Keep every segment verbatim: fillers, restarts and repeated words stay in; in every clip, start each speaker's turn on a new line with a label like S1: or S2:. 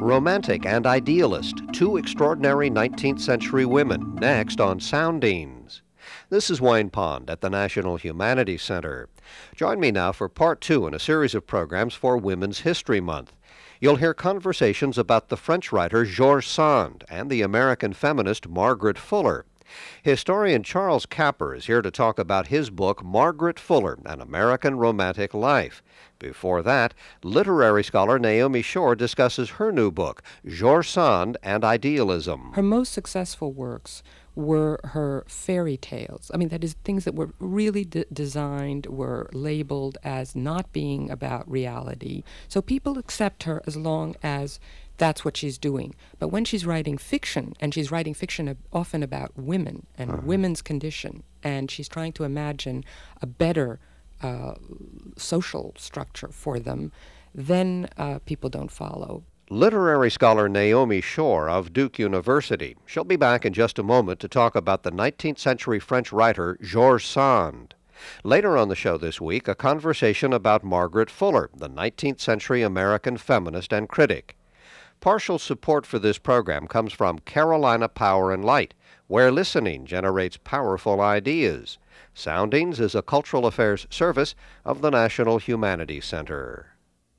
S1: romantic and idealist, two extraordinary nineteenth century women, next on Soundings. This is Wayne Pond at the National Humanities Center. Join me now for part two in a series of programs for Women's History Month. You'll hear conversations about the French writer George Sand and the American feminist Margaret Fuller. Historian Charles Capper is here to talk about his book, Margaret Fuller, An American Romantic Life. Before that, literary scholar Naomi Shore discusses her new book, George Sand and Idealism.
S2: Her most successful works were her fairy tales. I mean, that is, things that were really de- designed, were labeled as not being about reality. So people accept her as long as that's what she's doing. But when she's writing fiction, and she's writing fiction ab- often about women and uh-huh. women's condition, and she's trying to imagine a better uh, social structure for them, then uh, people don't follow.
S1: Literary scholar Naomi Shore of Duke University. She'll be back in just a moment to talk about the nineteenth century French writer George Sand. Later on the show this week, a conversation about Margaret Fuller, the nineteenth century American feminist and critic. Partial support for this program comes from Carolina Power and Light, where listening generates powerful ideas. Soundings is a cultural affairs service of the National Humanities Center.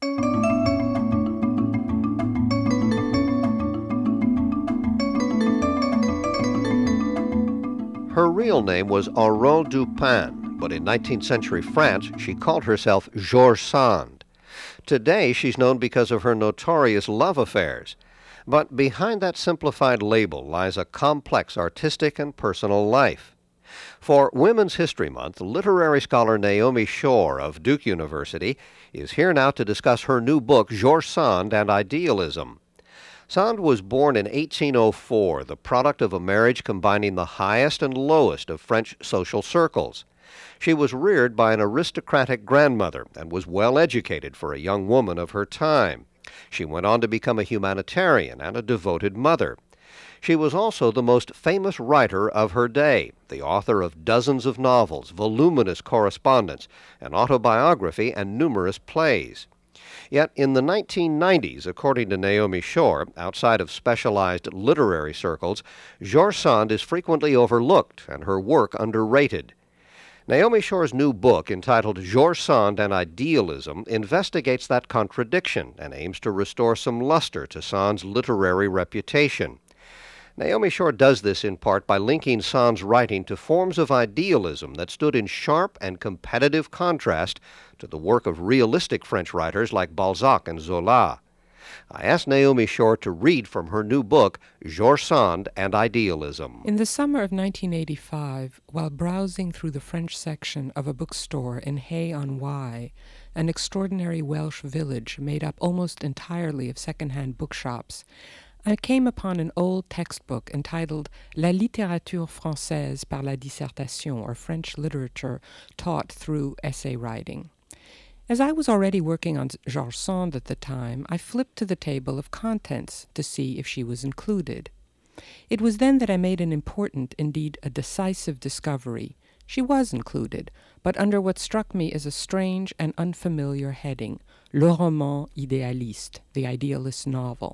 S1: Her real name was Aurore Dupin, but in nineteenth century France she called herself George Sand. Today she's known because of her notorious love affairs. But behind that simplified label lies a complex artistic and personal life. For Women's History Month, literary scholar Naomi Shore of Duke University is here now to discuss her new book, George Sand and Idealism. Sand was born in eighteen oh four, the product of a marriage combining the highest and lowest of French social circles. She was reared by an aristocratic grandmother and was well educated for a young woman of her time. She went on to become a humanitarian and a devoted mother. She was also the most famous writer of her day, the author of dozens of novels, voluminous correspondence, an autobiography, and numerous plays. Yet in the nineteen nineties, according to Naomi Shore, outside of specialized literary circles, George Sand is frequently overlooked and her work underrated. Naomi Shore's new book, entitled George Sand and Idealism, investigates that contradiction and aims to restore some luster to Sand's literary reputation. Naomi Shore does this in part by linking Sand's writing to forms of idealism that stood in sharp and competitive contrast to the work of realistic French writers like Balzac and Zola. I asked Naomi Shore to read from her new book, George Sand and Idealism.
S2: In the summer of nineteen eighty-five, while browsing through the French section of a bookstore in Hay-on-Wye, an extraordinary Welsh village made up almost entirely of second-hand bookshops, I came upon an old textbook entitled La littérature française par la dissertation, or French literature taught through essay writing. As I was already working on George Sand at the time, I flipped to the table of contents to see if she was included. It was then that I made an important, indeed a decisive discovery. She was included, but under what struck me as a strange and unfamiliar heading, Le roman idéaliste, the idealist novel.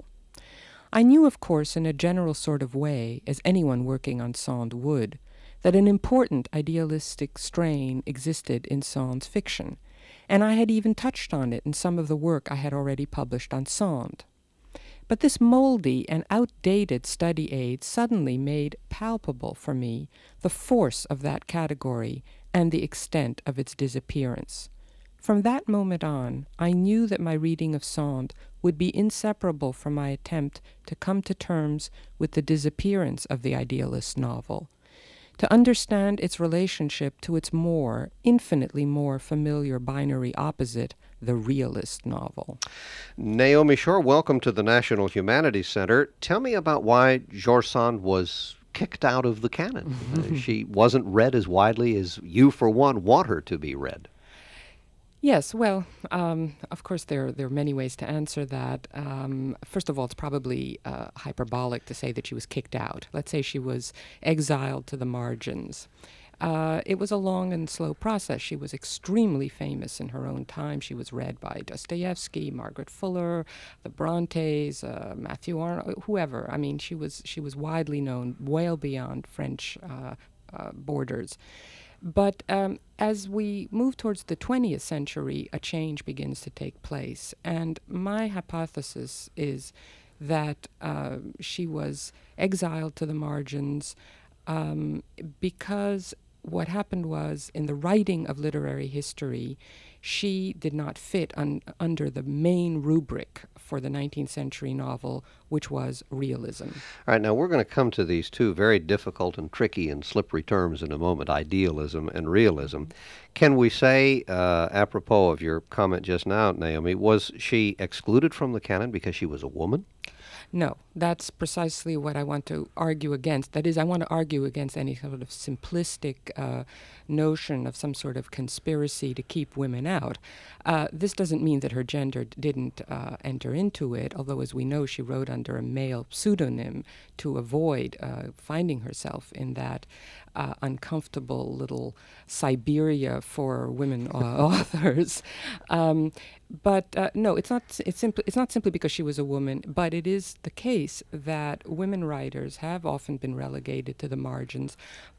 S2: I knew, of course, in a general sort of way, as anyone working on Sand would, that an important idealistic strain existed in Sand's fiction, and I had even touched on it in some of the work I had already published on Sand. But this moldy and outdated study aid suddenly made palpable for me the force of that category and the extent of its disappearance. From that moment on, I knew that my reading of Sand would be inseparable from my attempt to come to terms with the disappearance of the idealist novel, to understand its relationship to its more, infinitely more familiar binary opposite, the realist novel.
S1: Naomi Shore, welcome to the National Humanities Center. Tell me about why George Sand was kicked out of the canon. uh, she wasn't read as widely as you, for one, want her to be read.
S2: Yes, well, um, of course, there, there are many ways to answer that. Um, first of all, it's probably uh, hyperbolic to say that she was kicked out. Let's say she was exiled to the margins. Uh, it was a long and slow process. She was extremely famous in her own time. She was read by Dostoevsky, Margaret Fuller, the Brontes, uh, Matthew Arnold, whoever. I mean, she was she was widely known, well beyond French uh, uh, borders. But um, as we move towards the twentieth century, a change begins to take place. And my hypothesis is that uh, she was exiled to the margins um, because what happened was, in the writing of literary history, she did not fit un- under the main rubric for the nineteenth century novel, which was realism.
S1: All right, now we're going to come to these two very difficult and tricky and slippery terms in a moment, idealism and realism. Can we say, uh, apropos of your comment just now, Naomi, was she excluded from the canon because she was a woman?
S2: No, that's precisely what I want to argue against. That is, I want to argue against any sort of simplistic uh, notion of some sort of conspiracy to keep women out. Uh, this doesn't mean that her gender d- didn't uh, enter into it, although, as we know, she wrote under a male pseudonym to avoid uh, finding herself in that uh, uncomfortable little Siberia for women uh, authors. Um, But uh, no, it's not. It's simply. It's not simply because she was a woman, but it is the case that women writers have often been relegated to the margins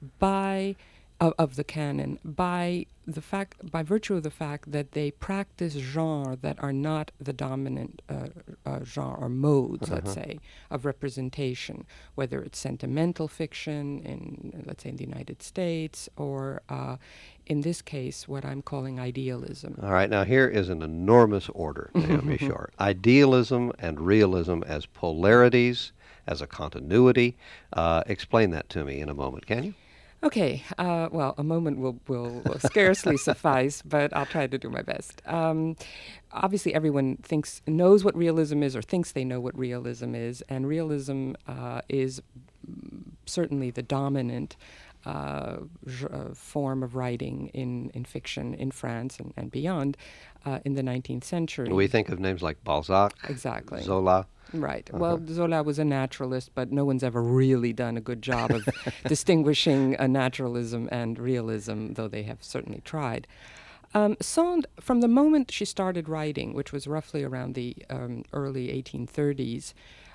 S2: by of, of the canon by the fact, by virtue of the fact that they practice genres that are not the dominant uh, uh, genre or modes, let's say, of representation, whether it's sentimental fiction in, let's say, in the United States, or uh, in this case, what I'm calling idealism.
S1: All right, now here is an enormous order, Naomi Shore. Idealism and realism as polarities, as a continuity. Uh, explain that to me in a moment, can you?
S2: Okay, uh, well, a moment will, will, will scarcely suffice, but I'll try to do my best. Um, obviously, everyone thinks knows what realism is, or thinks they know what realism is, and realism uh, is certainly the dominant uh, j- uh, form of writing in, in fiction in France and, and beyond uh, in the nineteenth century.
S1: We think of names like Balzac,
S2: Exactly.
S1: Zola.
S2: Right.
S1: Uh-huh.
S2: Well, Zola was a naturalist, but no one's ever really done a good job of distinguishing a naturalism and realism, though they have certainly tried. Um, Sand, from the moment she started writing, which was roughly around the um, early eighteen thirties,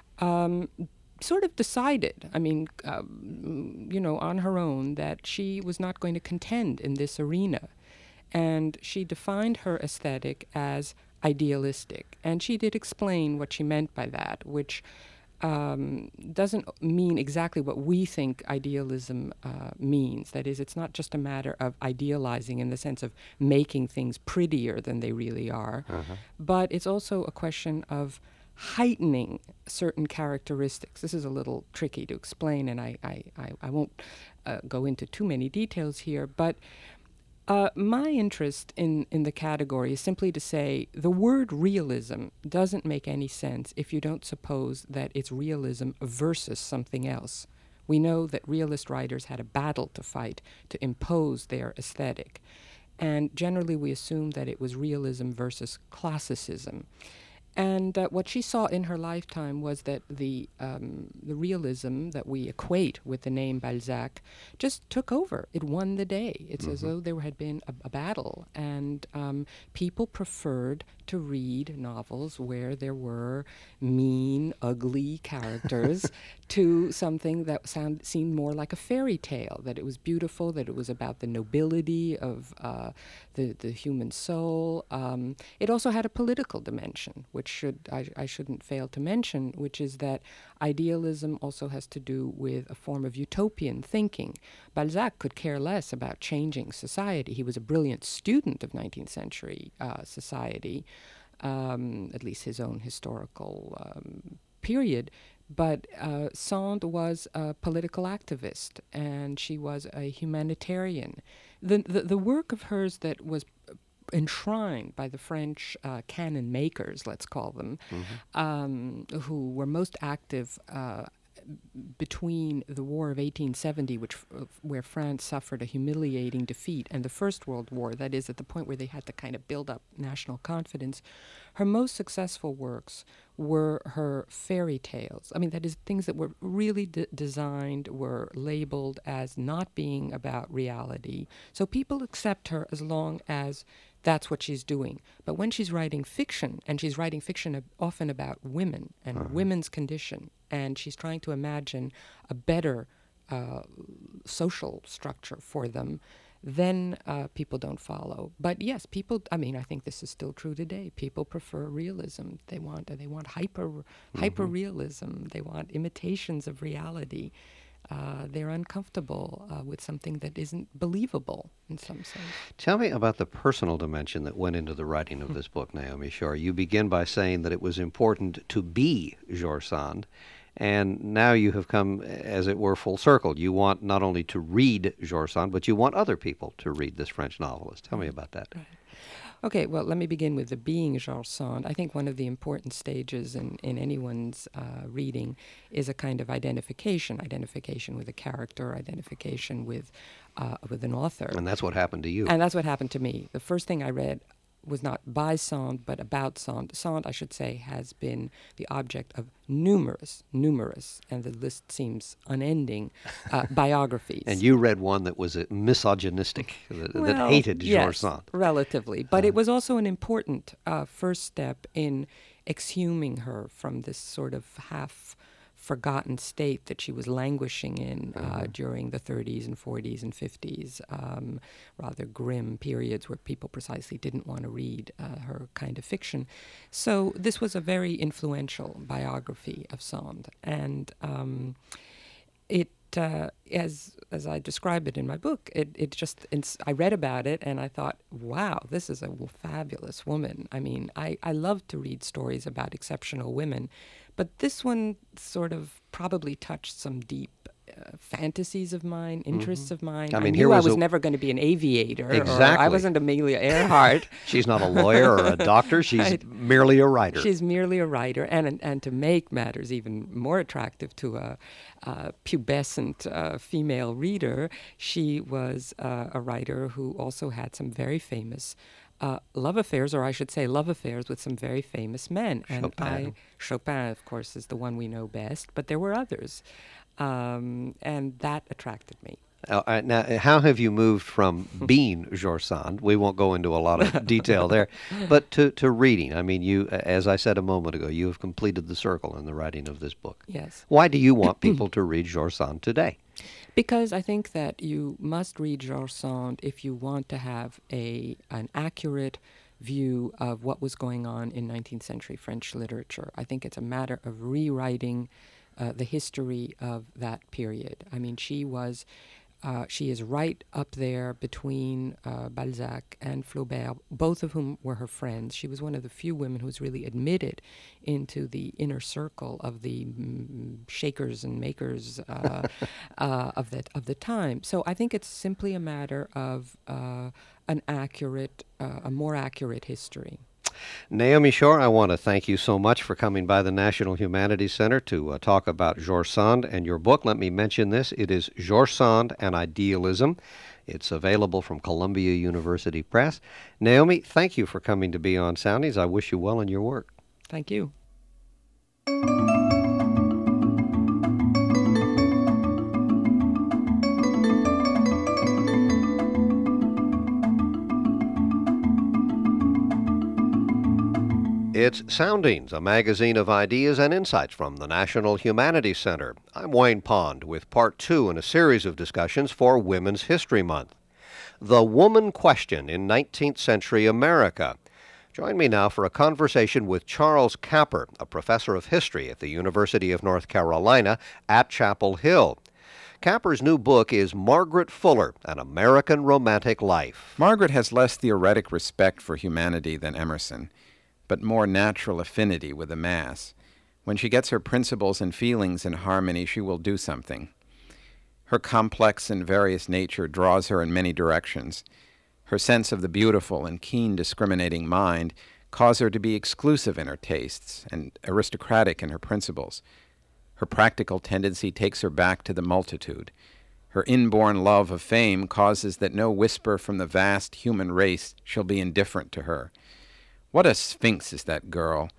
S2: um, sort of decided, I mean, um, you know, on her own, that she was not going to contend in this arena. And she defined her aesthetic as idealistic. And she did explain what she meant by that, which um, doesn't mean exactly what we think idealism uh, means. That is, it's not just a matter of idealizing in the sense of making things prettier than they really are,
S1: Uh-huh.
S2: but it's also a question of heightening certain characteristics. This is a little tricky to explain, and I, I, I, I won't uh, go into too many details here, but uh, my interest in, in the category is simply to say the word realism doesn't make any sense if you don't suppose that it's realism versus something else. We know that realist writers had a battle to fight to impose their aesthetic, and generally we assume that it was realism versus classicism. And uh, what she saw in her lifetime was that the um, the realism that we equate with the name Balzac just took over. It won the day. It's as though there had been a, a battle, and um, people preferred to read novels where there were mean, ugly characters to something that sound, seemed more like a fairy tale, that it was beautiful, that it was about the nobility of uh, the, the human soul. Um, it also had a political dimension, which should I, I shouldn't fail to mention, which is that idealism also has to do with a form of utopian thinking. Balzac could care less about changing society. He was a brilliant student of nineteenth century uh, society, um, at least his own historical um, period. But uh, Sand was a political activist, and she was a humanitarian. The, the, the work of hers that was enshrined by the French uh, canon makers, let's call them,
S1: Mm-hmm.
S2: um, who were most active uh, between the War of eighteen seventy, which uh, where France suffered a humiliating defeat, and the First World War, that is, at the point where they had to kind of build up national confidence. Her most successful works were her fairy tales. I mean, that is, things that were really de- designed, were labeled as not being about reality. So people accept her as long as that's what she's doing. But when she's writing fiction, and she's writing fiction ab- often about women and
S1: Uh-huh.
S2: women's condition, and she's trying to imagine a better uh, social structure for them, then uh, people don't follow. But yes, people, I mean, I think this is still true today. People prefer realism. They want they want hyper
S1: Mm-hmm.
S2: hyper realism. They want imitations of reality. Uh, they're uncomfortable uh, with something that isn't believable in some sense.
S1: Tell me about the personal dimension that went into the writing of this book, Naomi Shore. You begin by saying that it was important to be George Sand, and now you have come, as it were, full circle. You want not only to read George Sand, but you want other people to read this French novelist. Tell me about that.
S2: Right. Okay, well, let me begin with the being George Sand. I think one of the important stages in, in anyone's uh, reading is a kind of identification, identification with a character, identification with uh, with an author.
S1: And that's what happened to you.
S2: And that's what happened to me. The first thing I read was not by Sand, but about Sand. Sand, I should say, has been the object of numerous, numerous, and the list seems unending, uh, biographies.
S1: And you read one that was uh, misogynistic, that, that
S2: Well,
S1: hated
S2: yes,
S1: George Sand.
S2: relatively. But it was also an important uh, first step in exhuming her from this sort of half forgotten state that she was languishing in uh,
S1: Mm-hmm.
S2: during the thirties and forties and fifties, um, rather grim periods where people precisely didn't want to read uh, her kind of fiction. So this was a very influential biography of Sand, and um, it, uh, as as I describe it in my book, it it just ins- I read about it and I thought, wow, this is a w- fabulous woman. I mean, I I love to read stories about exceptional women, but this one sort of probably touched some deep uh, fantasies of mine, interests of mine.
S1: I
S2: I,
S1: mean,
S2: knew
S1: here
S2: I
S1: was
S2: was
S1: a-
S2: never going to be an aviator. Or
S1: Exactly.
S2: I wasn't Amelia Earhart.
S1: She's not a lawyer or a doctor. She's
S2: Right.
S1: merely a writer.
S2: She's merely a writer, and and to make matters even more attractive to a, a pubescent uh, female reader, she was uh, a writer who also had some very famous uh, love affairs, or I should say, love affairs with some very famous men. And
S1: Chopin.
S2: I, Chopin, of course, is the one we know best, but there were others, um, and that attracted me.
S1: Uh, uh, now, uh, how have you moved from being George Sand? We won't go into a lot of detail there, but to, to reading. I mean, you, as I said a moment ago, you have completed the circle in the writing of this book.
S2: Yes.
S1: Why do you want people to read George Sand today?
S2: Because I think that you must read George Sand if you want to have a an accurate view of what was going on in nineteenth century French literature. I think it's a matter of rewriting uh, the history of that period. I mean, she was, uh, she is right up there between uh, Balzac and Flaubert, both of whom were her friends. She was one of the few women who was really admitted into the inner circle of the mm, shakers and makers uh, uh, of the of the time. So I think it's simply a matter of uh, an accurate, uh, a more accurate history.
S1: Naomi Shore, I want to thank you so much for coming by the National Humanities Center to uh, talk about George Sand and your book. Let me mention this. It is George Sand and Idealism. It's available from Columbia University Press. Naomi, thank you for coming to be on Soundings. I wish you well in your work.
S2: Thank you.
S1: It's Soundings, a magazine of ideas and insights from the National Humanities Center. I'm Wayne Pond with part two in a series of discussions for Women's History Month. The Woman Question in nineteenth Century America. Join me now for a conversation with Charles Capper, a professor of history at the University of North Carolina at Chapel Hill. Capper's new book is Margaret Fuller, An American Romantic Life.
S3: Margaret has less theoretic respect for humanity than Emerson, but more natural affinity with the mass. When she gets her principles and feelings in harmony, she will do something. Her complex and various nature draws her in many directions. Her sense of the beautiful and keen discriminating mind cause her to be exclusive in her tastes and aristocratic in her principles. Her practical tendency takes her back to the multitude. Her inborn love of fame causes that no whisper from the vast human race shall be indifferent to her. What a sphinx is that girl,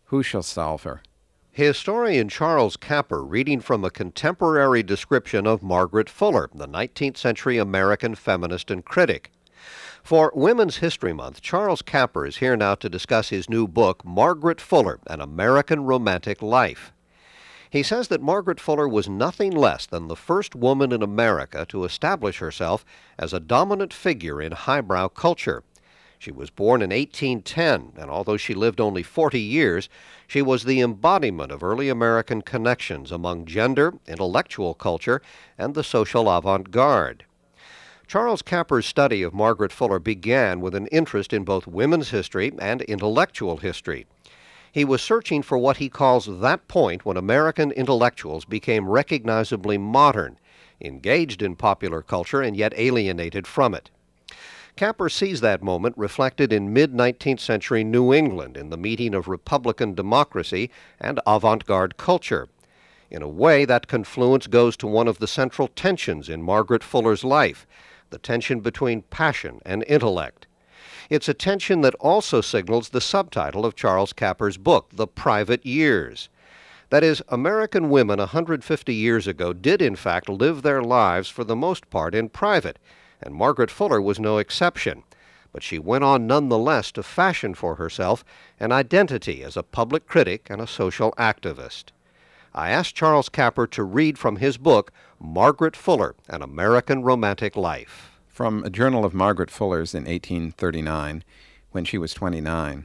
S3: Who shall solve her?
S1: Historian Charles Capper reading from a contemporary description of Margaret Fuller, the nineteenth century American feminist and critic. For Women's History Month, Charles Capper is here now to discuss his new book, Margaret Fuller, An American Romantic Life. He says that Margaret Fuller was nothing less than the first woman in America to establish herself as a dominant figure in highbrow culture. She was born in eighteen ten, and although she lived only forty years, she was the embodiment of early American connections among gender, intellectual culture, and the social avant-garde. Charles Capper's study of Margaret Fuller began with an interest in both women's history and intellectual history. He was searching for what he calls that point when American intellectuals became recognizably modern, engaged in popular culture and yet alienated from it. Capper sees that moment reflected in mid-nineteenth century New England in the meeting of Republican democracy and avant-garde culture. In a way, that confluence goes to one of the central tensions in Margaret Fuller's life, the tension between passion and intellect. It's a tension that also signals the subtitle of Charles Capper's book, The Private Years. That is, American women one hundred fifty years ago did in fact live their lives for the most part in private, and Margaret Fuller was no exception. But she went on nonetheless to fashion for herself an identity as a public critic and a social activist. I asked Charles Capper to read from his book, Margaret Fuller, An American Romantic Life.
S3: From a journal of Margaret Fuller's in eighteen thirty-nine, when she was twenty-nine.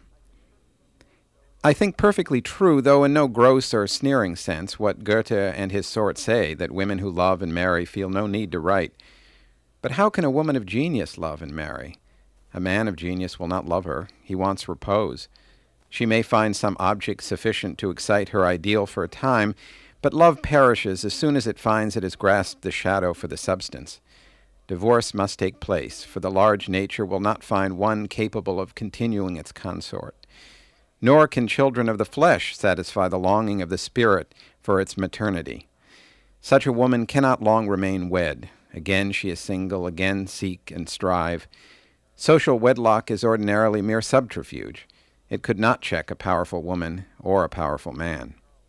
S3: I think perfectly true, though in no gross or sneering sense, what Goethe and his sort say, that women who love and marry feel no need to write. But how can a woman of genius love and marry? A man of genius will not love her. He wants repose. She may find some object sufficient to excite her ideal for a time, but love perishes as soon as it finds it has grasped the shadow for the substance. Divorce must take place, for the large nature will not find one capable of continuing its consort. Nor can children of the flesh satisfy the longing of the spirit for its maternity. Such a woman cannot long remain wed. Again she is single, again seek and strive. Social wedlock is ordinarily mere subterfuge. It could not check a powerful woman or a powerful man.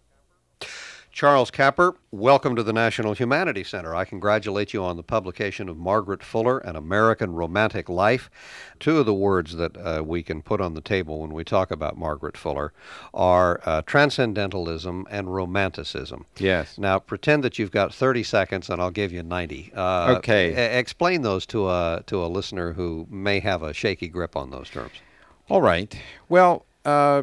S1: Charles Capper, welcome to the National Humanities Center. I congratulate you on the publication of Margaret Fuller, An American Romantic Life. Two of the words that uh, we can put on the table when we talk about Margaret Fuller are uh, transcendentalism and romanticism.
S3: Yes.
S1: Now, pretend that you've got thirty seconds, and I'll give you ninety. Uh,
S3: okay.
S1: E- explain those to a, to a listener who may have a shaky grip on those terms.
S3: All right. Well, uh,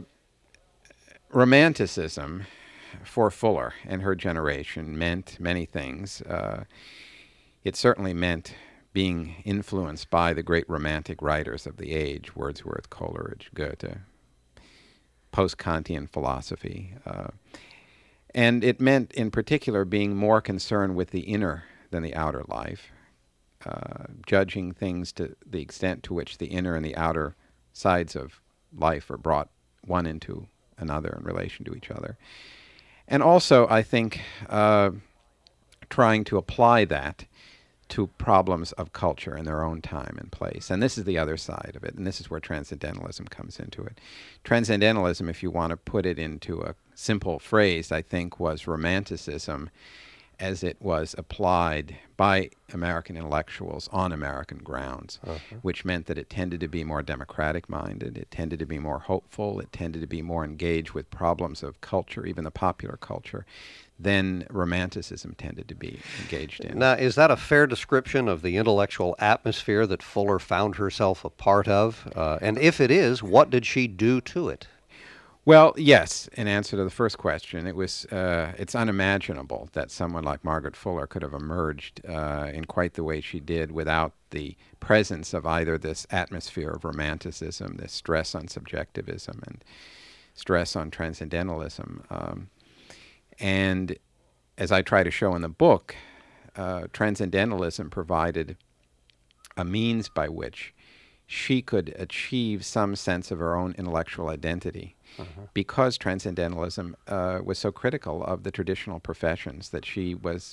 S3: romanticism for Fuller and her generation meant many things. Uh, it certainly meant being influenced by the great romantic writers of the age, Wordsworth, Coleridge, Goethe, post-Kantian philosophy. Uh, and it meant, in particular, being more concerned with the inner than the outer life, uh, judging things to the extent to which the inner and the outer sides of life are brought one into another in relation to each other. And also, I think, uh, trying to apply that to problems of culture in their own time and place. And this is the other side of it, and this is where transcendentalism comes into it. Transcendentalism, if you want to put it into a simple phrase, I think was romanticism as it was applied by American intellectuals on American grounds, uh-huh. which meant that it tended to be more democratic-minded, it tended to be more hopeful, it tended to be more engaged with problems of culture, even the popular culture, than romanticism tended to be engaged in.
S1: Now, is that a fair description of the intellectual atmosphere that Fuller found herself a part of? Uh, and if it is, what did she do to it?
S3: Well, yes, in answer to the first question, it was uh, it's unimaginable that someone like Margaret Fuller could have emerged uh, in quite the way she did without the presence of either this atmosphere of romanticism, this stress on subjectivism and stress on transcendentalism. Um, and as I try to show in the book, uh, transcendentalism provided a means by which she could achieve some sense of her own intellectual identity. Uh-huh. Because transcendentalism uh, was so critical of the traditional professions that she was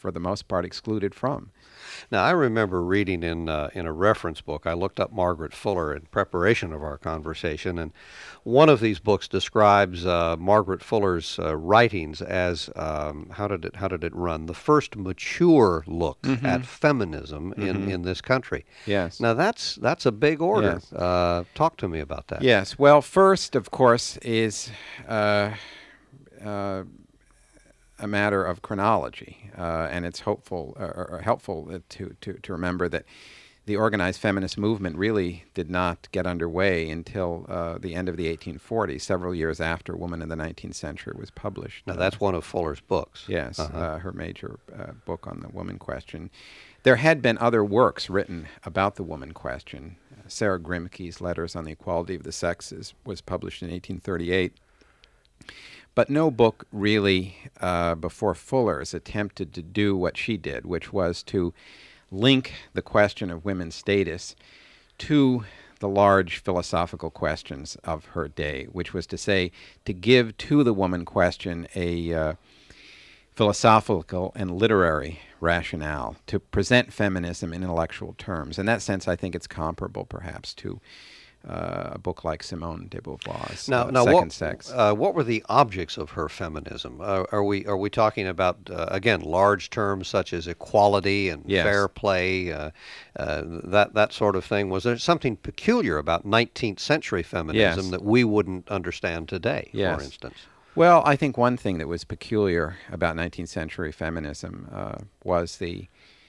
S3: for the most part, excluded from.
S1: Now, I remember reading in uh, in a reference book, I looked up Margaret Fuller in preparation of our conversation, and one of these books describes uh, Margaret Fuller's uh, writings as, um, how did it how did it run? The first mature look
S3: Mm-hmm.
S1: at feminism
S3: Mm-hmm.
S1: in, in this country.
S3: Yes.
S1: Now, that's that's a big order.
S3: Yes.
S1: Uh, talk to me about that.
S3: Yes. Well, first, of course, is uh, uh, a matter of chronology, uh, and it's hopeful or, or helpful uh, to, to, to remember that the organized feminist movement really did not get underway until uh, the end of the eighteen forties, several years after Woman in the nineteenth Century was published.
S1: Now, that's one of Fuller's books.
S3: Yes,
S1: Uh-huh.
S3: uh, her major uh, book on the woman question. There had been other works written about the woman question. Uh, Sarah Grimke's Letters on the Equality of the Sexes was published in eighteen thirty-eight. But no book really uh, before Fuller's attempted to do what she did, which was to link the question of women's status to the large philosophical questions of her day, which was to say, to give to the woman question a uh, philosophical and literary rationale, to present feminism in intellectual terms. In that sense, I think it's comparable, perhaps, to uh, a book like Simone de Beauvoir's
S1: Now,
S3: uh,
S1: now
S3: Second
S1: what,
S3: Sex.
S1: Uh, what were the objects of her feminism? Uh, are we are we talking about uh, again large terms such as equality and
S3: Yes.
S1: fair play, uh, uh, that that sort of thing? Was there something peculiar about nineteenth century feminism
S3: Yes.
S1: that we wouldn't understand today,
S3: Yes.
S1: for instance?
S3: Well, I think one thing that was peculiar about nineteenth century feminism uh, was the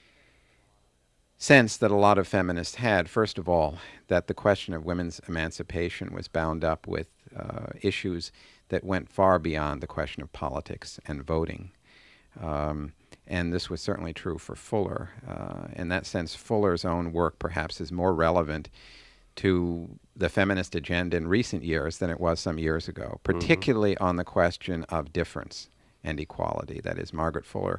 S3: sense that a lot of feminists had, first of all, that the question of women's emancipation was bound up with uh, issues that went far beyond the question of politics and voting. Um, and this was certainly true for Fuller. Uh, in that sense, Fuller's own work perhaps is more relevant to the feminist agenda in recent years than it was some years ago, particularly on the question of difference and equality. That is, Margaret Fuller,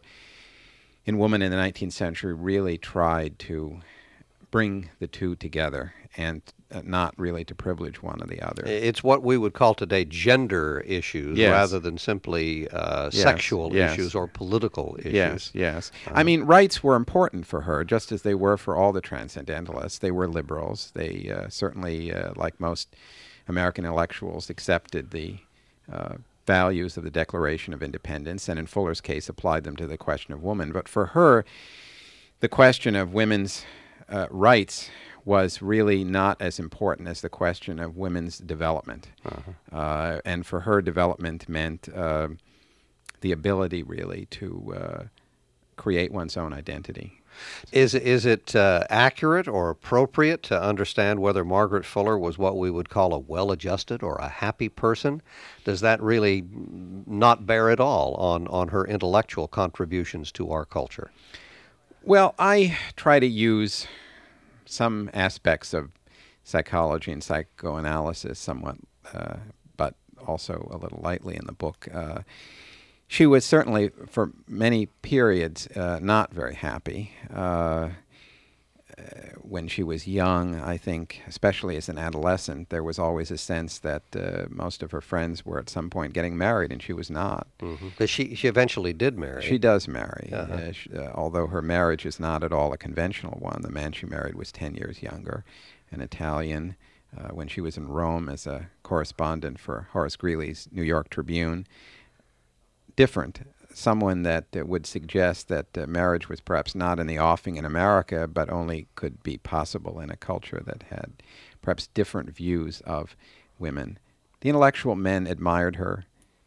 S3: in Woman in the nineteenth Century, really tried to bring the two together and uh, not really to privilege one or the other.
S1: It's what we would call today gender issues
S3: Yes.
S1: rather than simply uh,
S3: Yes,
S1: sexual
S3: yes.
S1: issues or political issues.
S3: Yes, yes. I mean, rights were important for her, just as they were for all the transcendentalists. They were liberals. They uh, certainly, uh, like most American intellectuals, accepted the uh, values of the Declaration of Independence, and in Fuller's case, applied them to the question of woman. But for her, the question of women's uh, rights was really not as important as the question of women's development. Uh-huh. Uh, and for her, development meant uh, the ability, really, to uh, create one's own identity.
S1: Is is it uh, accurate or appropriate to understand whether Margaret Fuller was what we would call a well-adjusted or a happy person? Does that really not bear at all on, on her intellectual contributions to our culture?
S3: Well, I try to use some aspects of psychology and psychoanalysis somewhat, uh, but also a little lightly in the book. Uh, She was certainly, for many periods, uh, not very happy. Uh, uh, when she was young, I think, especially as an adolescent, there was always a sense that uh, most of her friends were at some point getting married, and she was not.
S1: Mm-hmm. But she, she eventually did marry.
S3: She does marry,
S1: Uh-huh.
S3: uh, sh- uh, although her marriage is not at all a conventional one. The man she married was ten years younger, an Italian, uh, when she was in Rome as a correspondent for Horace Greeley's New York Tribune. Different, someone that uh, would suggest that uh, marriage was perhaps not in the offing in America, but only could be possible in a culture that had perhaps different views of women. The intellectual men admired her,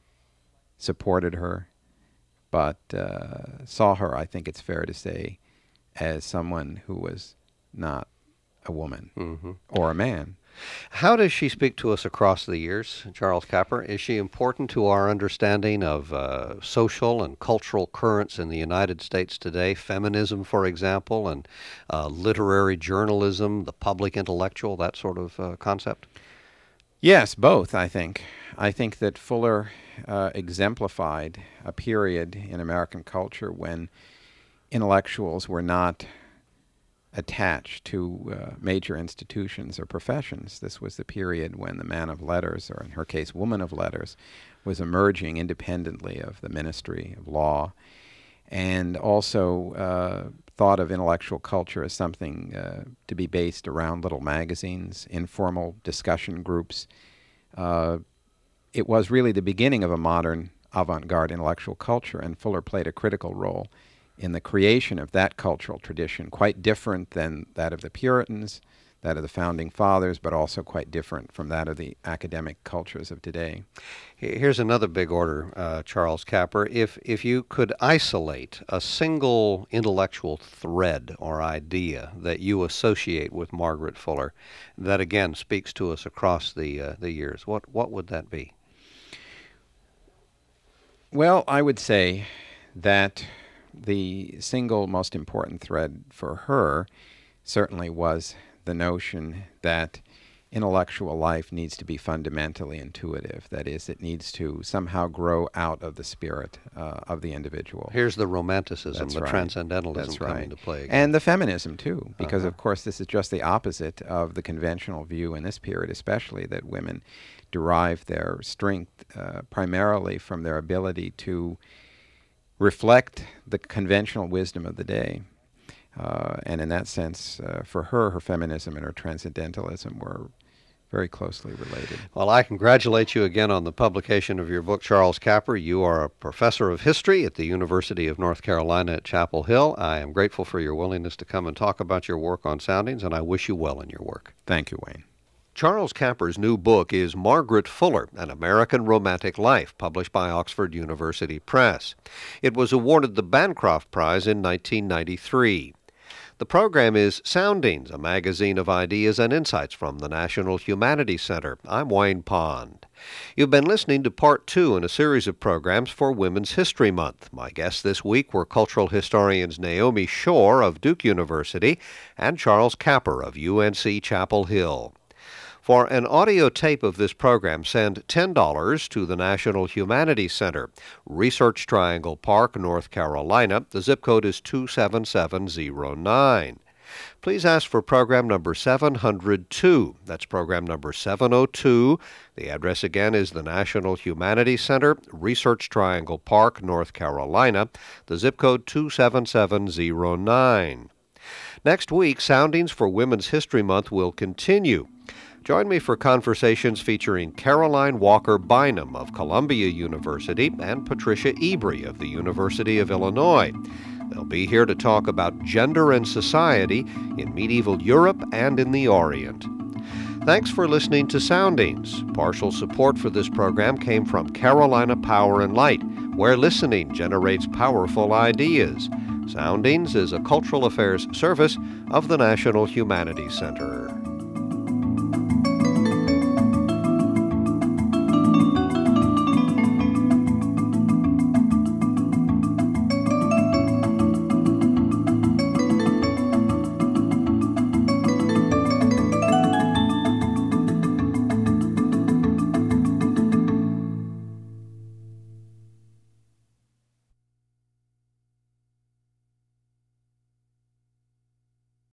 S3: supported her, but uh, saw her, I think it's fair to say, as someone who was not a woman
S1: Mm-hmm.
S3: or a man.
S1: How does she speak to us across the years, Charles Capper? Is she important to our understanding of uh, social and cultural currents in the United States today? Feminism, for example, and uh, literary journalism, the public intellectual, that sort of uh, concept?
S3: Yes, both, I think. I think that Fuller uh, exemplified a period in American culture when intellectuals were not attached to uh, major institutions or professions. This was the period when the man of letters, or in her case, woman of letters, was emerging independently of the ministry of law. and also uh, thought of intellectual culture as something uh, to be based around little magazines, informal discussion groups. Uh, it was really the beginning of a modern avant-garde intellectual culture, and Fuller played a critical role in the creation of that cultural tradition, quite different than that of the Puritans, that of the Founding Fathers, but also quite different from that of the academic cultures of today.
S1: Here's another big order, uh, Charles Capper. If if you could isolate a single intellectual thread or idea that you associate with Margaret Fuller, that again speaks to us across the uh, the years, what what would that be?
S3: Well, I would say that the single most important thread for her certainly was the notion that intellectual life needs to be fundamentally intuitive. That is, it needs to somehow grow out of the spirit uh, of the individual.
S1: Here's the romanticism,
S3: That's
S1: the
S3: right.
S1: transcendentalism
S3: That's
S1: coming
S3: right.
S1: into play again.
S3: And the feminism, too, because,
S1: Uh-huh.
S3: of course, this is just the opposite of the conventional view in this period, especially that women derive their strength uh, primarily from their ability to reflect the conventional wisdom of the day. Uh, and in that sense, uh, for her, her feminism and her transcendentalism were very closely related.
S1: Well, I congratulate you again on the publication of your book, Charles Capper. You are a professor of history at the University of North Carolina at Chapel Hill. I am grateful for your willingness to come and talk about your work on Soundings, and I wish you well in your work.
S3: Thank you, Wayne.
S1: Charles Capper's new book is Margaret Fuller, An American Romantic Life, published by Oxford University Press. It was awarded the Bancroft Prize in nineteen ninety-three. The program is Soundings, a magazine of ideas and insights from the National Humanities Center. I'm Wayne Pond. You've been listening to part two in a series of programs for Women's History Month. My guests this week were cultural historians Naomi Shore of Duke University and Charles Capper of U N C Chapel Hill. For an audio tape of this program, send ten dollars to the National Humanities Center, Research Triangle Park, North Carolina. The zip code is two seven seven zero nine. Please ask for program number seven hundred two. That's program number seven oh two. The address again is the National Humanities Center, Research Triangle Park, North Carolina. The zip code two seven seven zero nine. Next week, Soundings for Women's History Month will continue. Join me for conversations featuring Caroline Walker Bynum of Columbia University and Patricia Ebry of the University of Illinois. They'll be here to talk about gender and society in medieval Europe and in the Orient. Thanks for listening to Soundings. Partial support for this program came from Carolina Power and Light, where listening generates powerful ideas. Soundings is a cultural affairs service of the National Humanities Center.